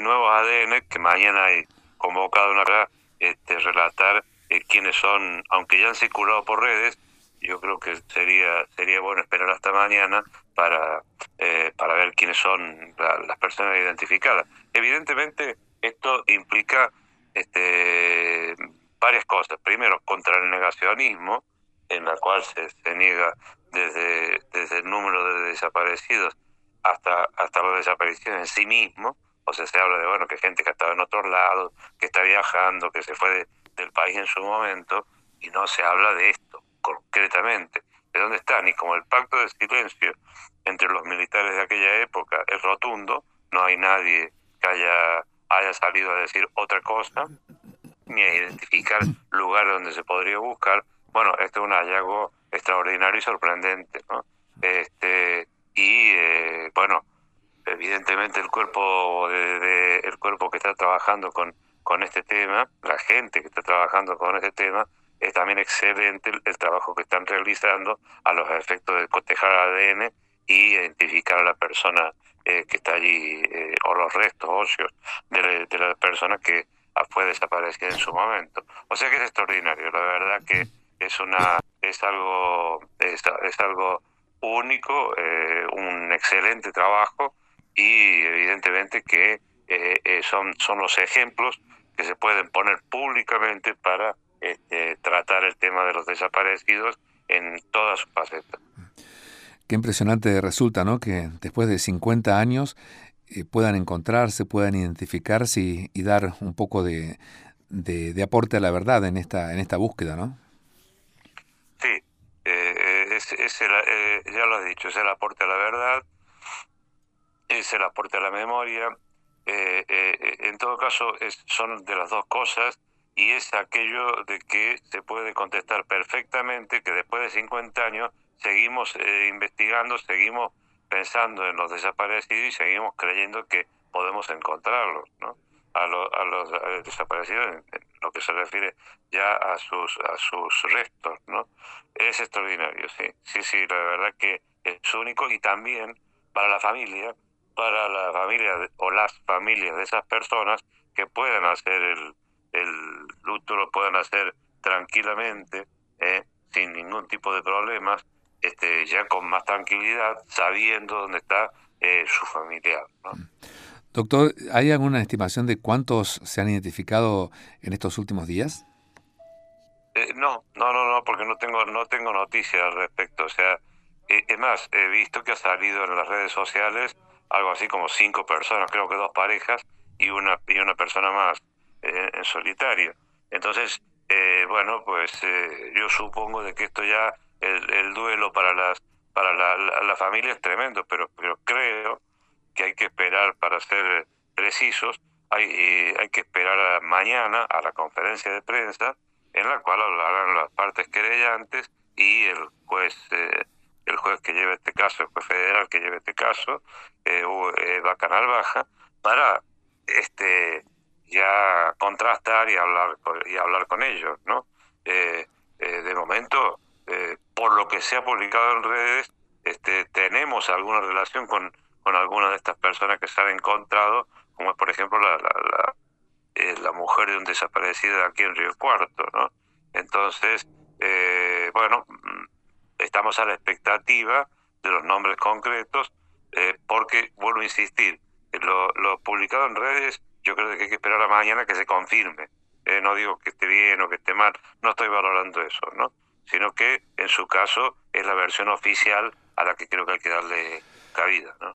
nuevos ADN, que mañana hay convocado una relatar quiénes son, aunque ya han circulado por redes. Yo creo que sería bueno esperar hasta mañana para ver quiénes son las personas identificadas. Evidentemente, esto implica varias cosas. Primero, contra el negacionismo, en la cual se niega desde el número de desaparecidos hasta la desaparición en sí mismo. O sea, se habla de, bueno, que gente que ha estado en otros lados, que está viajando, que se fue del país en su momento, y no se habla de esto concretamente. ¿De dónde están? Y como el pacto de silencio entre los militares de aquella época es rotundo, no hay nadie que haya salido a decir otra cosa, ni a identificar lugares donde se podría buscar. Bueno, este es un hallazgo extraordinario y sorprendente, ¿no? Bueno, evidentemente el cuerpo el cuerpo que está trabajando con este tema, la gente que está trabajando con este tema, es también excelente el trabajo que están realizando a los efectos de cotejar ADN y identificar a la persona que está allí, o los restos óseos de la persona que fue desaparecida en su momento. O sea que es extraordinario, la verdad que es algo único, un excelente trabajo, y evidentemente que son los ejemplos que se pueden poner públicamente para tratar el tema de los desaparecidos en todas sus facetas. Qué impresionante resulta, ¿no? Que después de 50 años puedan encontrarse, puedan identificarse y dar un poco de aporte a la verdad en esta búsqueda, ¿no? Sí, ya lo has dicho, es el aporte a la verdad, es el aporte a la memoria. En todo caso, son de las dos cosas, y es aquello de que se puede contestar perfectamente que después de 50 años seguimos investigando, seguimos pensando en los desaparecidos y seguimos creyendo que podemos encontrarlos, ¿no? A los desaparecidos en lo que se refiere ya a sus restos, ¿no? Es extraordinario, sí, la verdad que es único, y también para la familia, o las familias de esas personas, que puedan hacer el luto, lo puedan hacer tranquilamente, sin ningún tipo de problemas, ya con más tranquilidad, sabiendo dónde está su familiar, ¿no? Doctor, ¿hay alguna estimación de cuántos se han identificado en estos últimos días? No, porque no tengo noticias al respecto. O sea, es más, he visto que ha salido en las redes sociales algo así como 5 personas, creo que 2 parejas y una persona más en solitario. Entonces, bueno, pues yo supongo de que esto ya, el duelo para la familia es tremendo, pero creo que hay que esperar, para ser precisos, hay que esperar a mañana a la conferencia de prensa, en la cual hablarán las partes querellantes y el juez que lleve este caso, el juez federal que lleve este caso, Bacanal Baja, para ya contrastar y hablar con ellos, ¿no? De momento, por lo que se ha publicado en redes, tenemos alguna relación con algunas de estas personas que se han encontrado, como es, por ejemplo, la mujer de un desaparecido aquí en Río Cuarto, ¿no? Entonces, bueno, estamos a la expectativa de los nombres concretos, porque, vuelvo a insistir, lo publicado en redes, yo creo que hay que esperar a mañana que se confirme. No digo que esté bien o que esté mal, no estoy valorando eso, ¿no? Sino que, en su caso, es la versión oficial a la que creo que hay que darle cabida, ¿no?